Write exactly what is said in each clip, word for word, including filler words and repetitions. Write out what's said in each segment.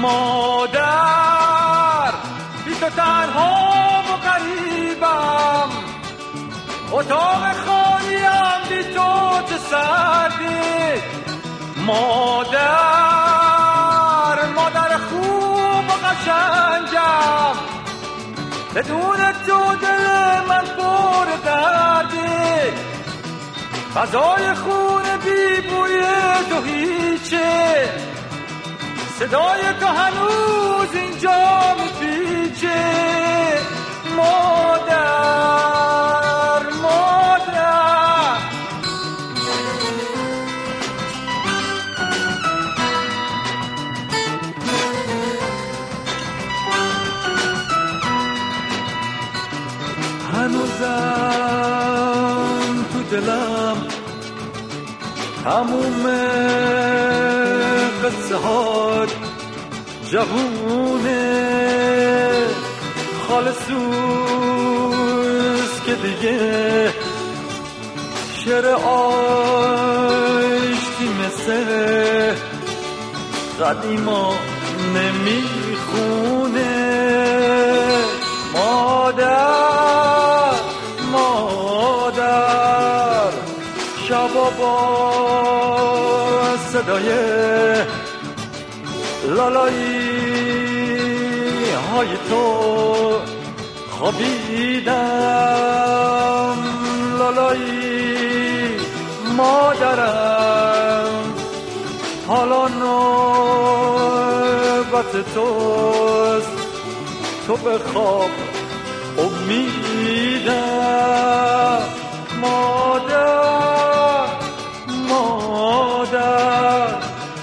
مادر بی تو تنها و غریبم، اتاق خالیم بی تو چه سردی. مادر مادر خوب و قشنگم، بدون تو دل من پر دردی. غذای خون بی بوی تو هیچه، صدای تو هنوز اینجا میپیچه. مادر مادر هنوزم تو دلم تموم قصه هات جوونه، خالصوز که دیگه شعر آشتی مثل قدیما نمیخونه. مادر مادر شبا با صدای لالایی های تو خوابیدم. لالایی مادرم، حالا نوبت توست، تو به خواب امیدم. مادر مادر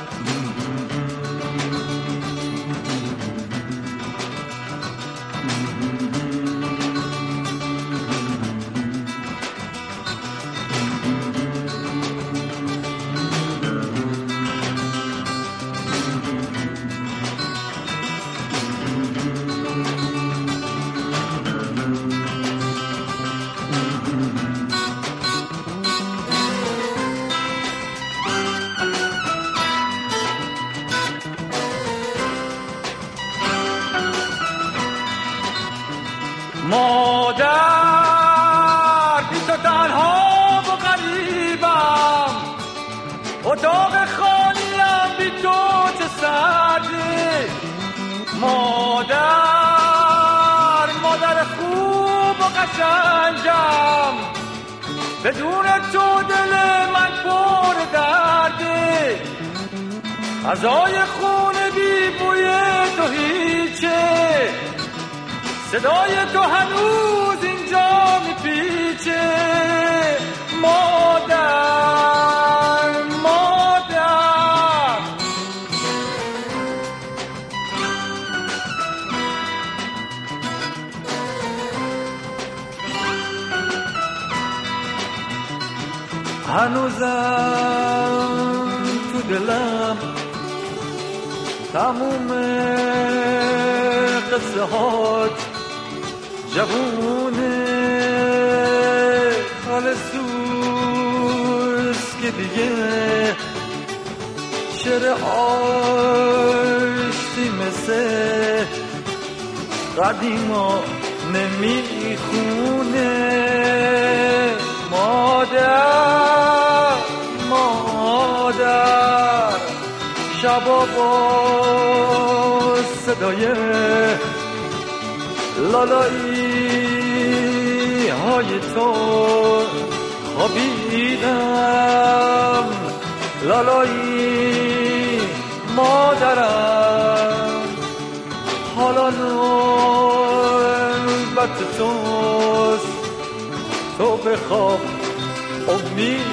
مادر بی تو تنها و غریبم، اتاق خالیم بی تو چه سردی. مادر مادر خوب و قشنگم، بدون تو دل من پر دردی. غذای خون بی بوی تو هیچه، صدای تو هنوز اینجا میپیچه. مادر مادر هنوزم تو دلم تموم قصه هات جوونه، خالصوز که دیگه شعر آشتی مثل قدیما نمیخونه. مادر مادر شبا با صدای لالایی های تو خوابیدم. لالایی مادرم، حالا نوبت توست، تو به خواب امید